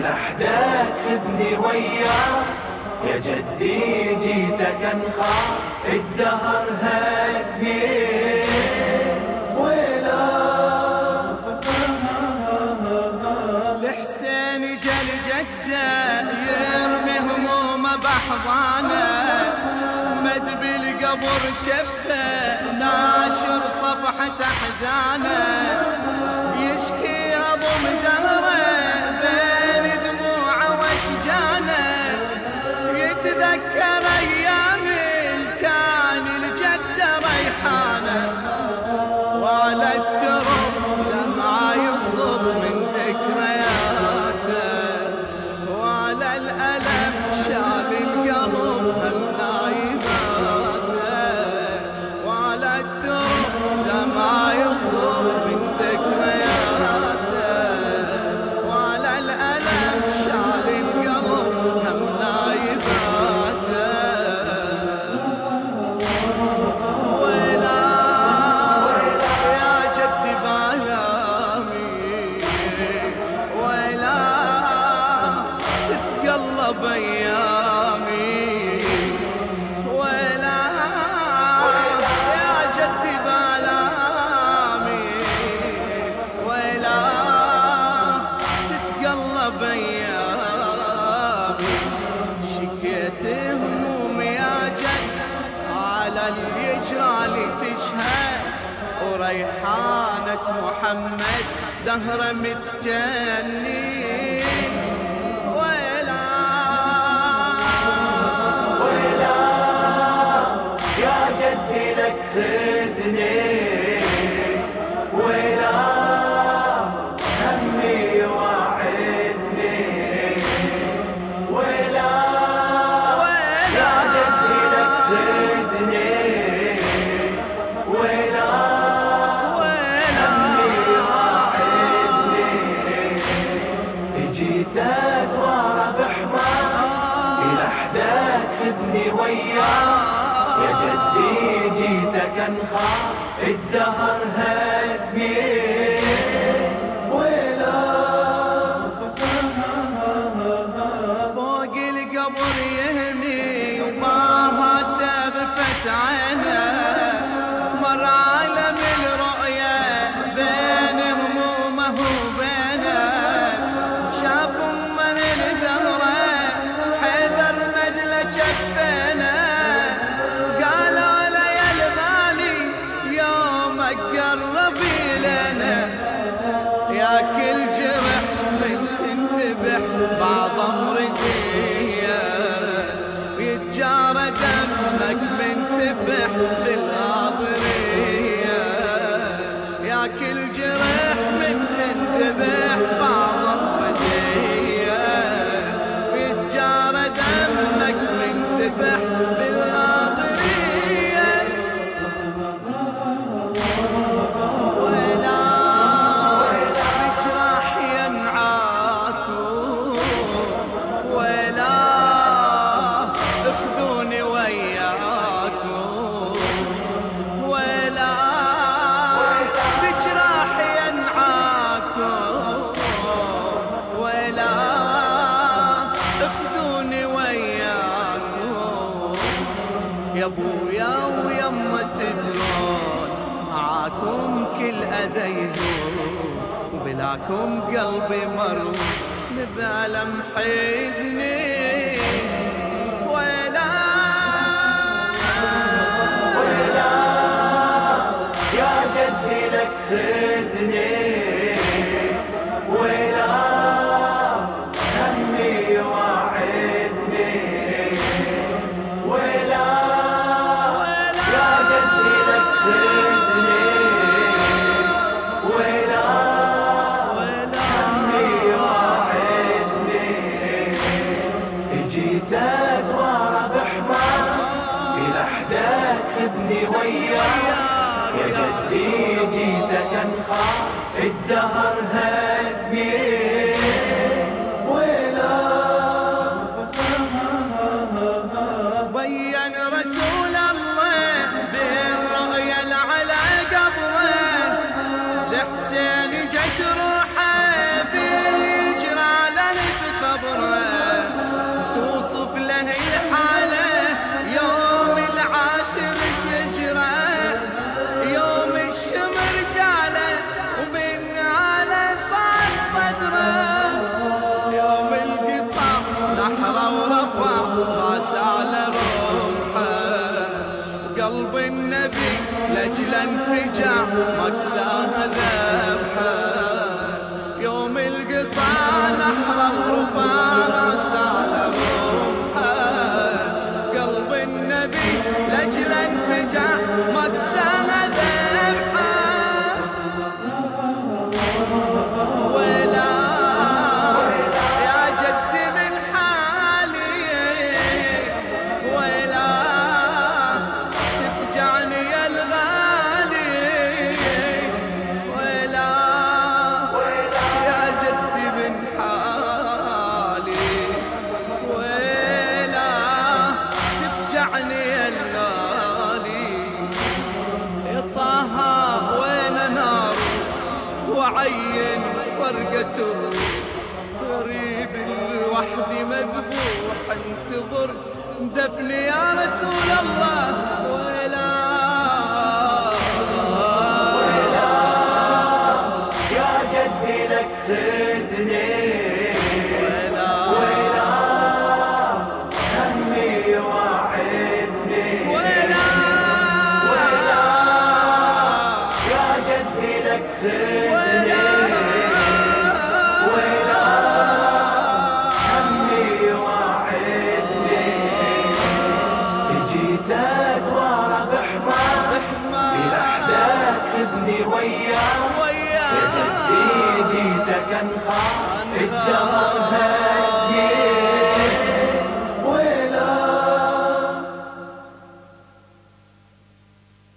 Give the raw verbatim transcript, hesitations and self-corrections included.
لحدك خذني وياك يا جدي جيتك انخاف الدهر هدني ويلا الحسين جل جده يرمي همومه بحضانه مد بالقبر جفه ناشر صفحة احزانه يشكي هضم دهره بين دموعه واشجانه يتذكر ايام كان الجده ريحانه وعلى التراب دمعه يصب من ذكرياته وعلى الالم شال القلب هم نايماته وعلى التراب دمعه يصب من ذكرياته وعلى الالم شال القلب هم نايماته ويلا يا جدي بايامي ويلا تتقلب ايامي ويلا يا جدي بالامي ويلا تتقلب ايامي شكيت همومي يا جد على اللي يجرالي تشهد وريحانة محمد دهره متجني ويلا ويلا يا جدي لك خذني ويلا همي واعدني ويلا يا جدي لك خذني ويلا همي واعدني جيتك ورا بحمار لحدك خذني وياك يا جدي جيتك انخاف الدهر هدني ويلا فوق القبر يهمي وباهته بفت عينه مر عالم الرؤيا بين همومه وبينه شاف من الزهره حيدر مدله جفينه قالوا له يا الغالي يومك قربي لنا يا كل جرح من تنذبح بعض امرزيه يتجارى دمك من سفح بالغاضريه يا كل جرح من تنذبح بعض امرزيه يتجارى دمك من سفح بالغاضريه ويلا بجراح ينعاكم ويلا اخذوني وياكم ويلا بجراح ينعاكم ويلا اخذوني وياكم يا ابويا ويما تدرون معاكم كل اذى يهون بلاكم قلبي مروم بألم حزني ويلا ويلا يا جدي لك خذني ويلا همي واعدني ويلا يا جدي لك خذني ويلا همي واعدني جيتك ورا بحمار في لحدك خذني وياك يا جدي جيتك انخاف الدهر هدني ويلا بين رسول الله بالرؤيا العلى قبره الحسين جت روحه باليجرى له تخاف وعين فرقة الريد، غريب لوحدي مذبوح انتظر دفني يا رسول الله. ويلا ويلا يا جدي لك خذني، ويلا ويلا همي وعدني، ويلا ويلا يا جدي لك خذني، ويلا همي وعدني. جيت اتوارى بحمار في لحدك خذني وياك، يا جدي جيتك انخاف الدهر